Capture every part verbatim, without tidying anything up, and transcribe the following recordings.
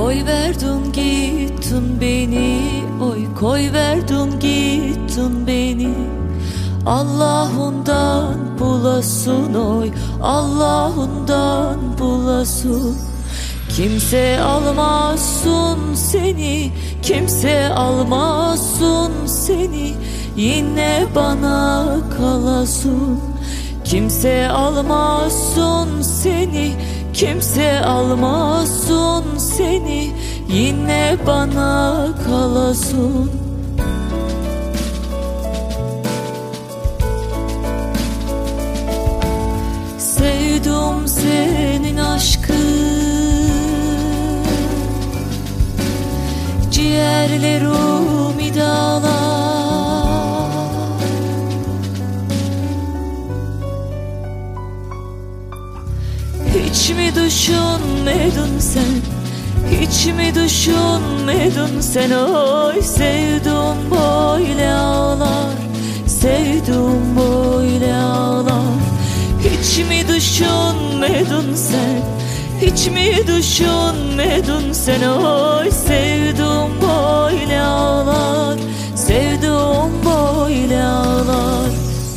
Koy verdin gittin beni, oy koy verdin gittin beni. Allah'ından bulasın oy, Allah'ından bulasın. Kimse almazsın seni, kimse almazsın seni, yine bana kalasın. Kimse almazsın seni, kimse almazsın seni, yine bana kalasın. Sevdim senin aşkın, ciğerlerimi dağlar. Hiç mi düşünmedin sen, hiç mi düşünmedin sen, oy sevdim böyle ağlar, sevdim böyle ağlar. Hiç mi düşünmedin sen, hiç mi düşünmedin sen, oy sevdim böyle ağlar, sevdim böyle ağlar.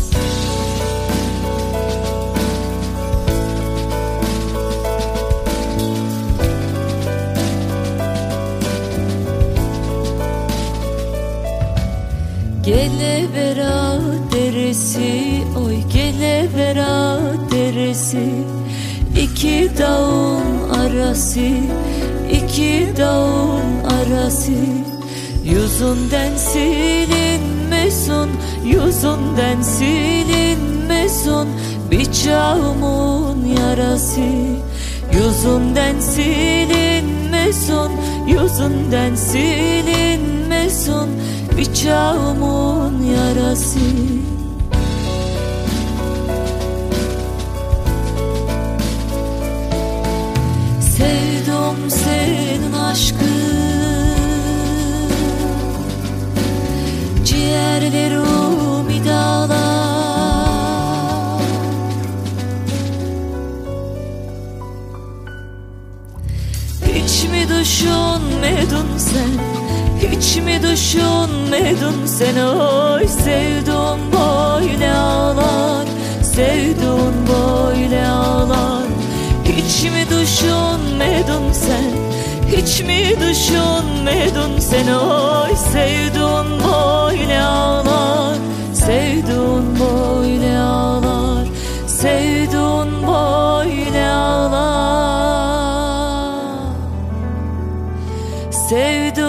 Gelevera deresi, oy gelevera deresi. İki dağın arası, iki dağın arası. Yüzünden silinmesin, yüzünden silinmesin bıçağımın yarası. Yüzünden silinmesin, yüzünden silinmesin bıçağımın yarası. Sevdim senin aşkın, ciğerlerimi dağlar. Hiç mi düşünmedin sen, hiç mi düşünmedin sen, oy sevdim böyle ağlar, sevdim böyle ağlar. Hiç mi düşünmedin sen, hiç mi düşünmedin sen, oy sevdim böyle ağlar, sevdim böyle ağlar, sevdim böyle ağlar, sevdim.